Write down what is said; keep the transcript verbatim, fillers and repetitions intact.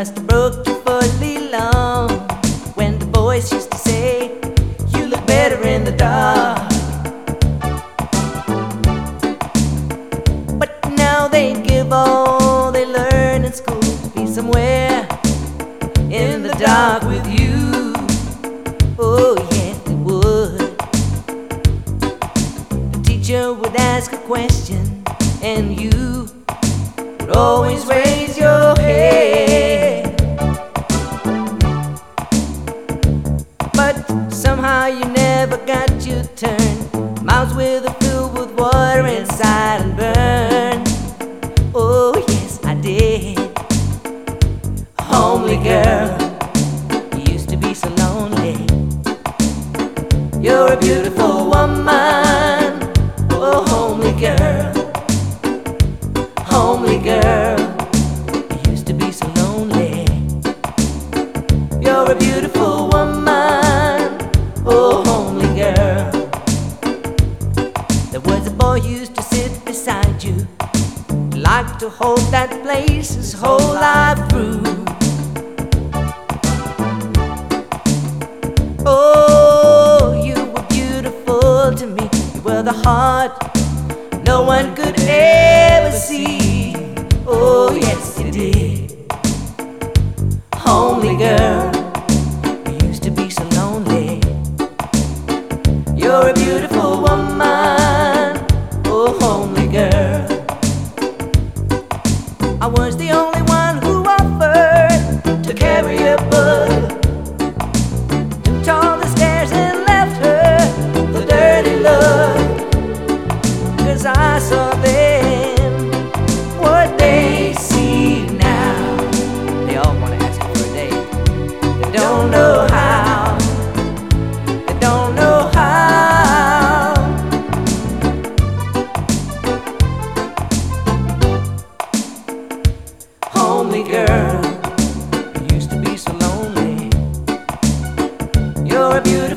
must have broke you for a little long when the boys used to say you look better in the dark. But now they give all they learn in school to be somewhere in the dark with you. Oh yes, they would. The teacher would ask a question and you would always raise your head. But somehow you never got your turn. Mouths were filled with water inside and burned. Oh yes, I did. Homely girl, you used to be so lonely. You're a beautiful woman. Oh, homely girl, homely girl, you used to be so lonely. You're a beautiful woman. Oh, homely girl. There was a boy who used to sit beside you, like to hold that place his whole life through. Oh, you were beautiful to me. You were the heart no one could ever see. Oh yes, you did. Homely girl, you used to be so lonely. You're a beautiful woman. Oh, homely girl. I was the only one who offered to carry her bud, took all the stairs and left her the dirty look. 'Cause I saw them what they see now. They all want to ask you for a date. They don't know how. They don't know how. Homely girl, you used to be so lonely. You're a beautiful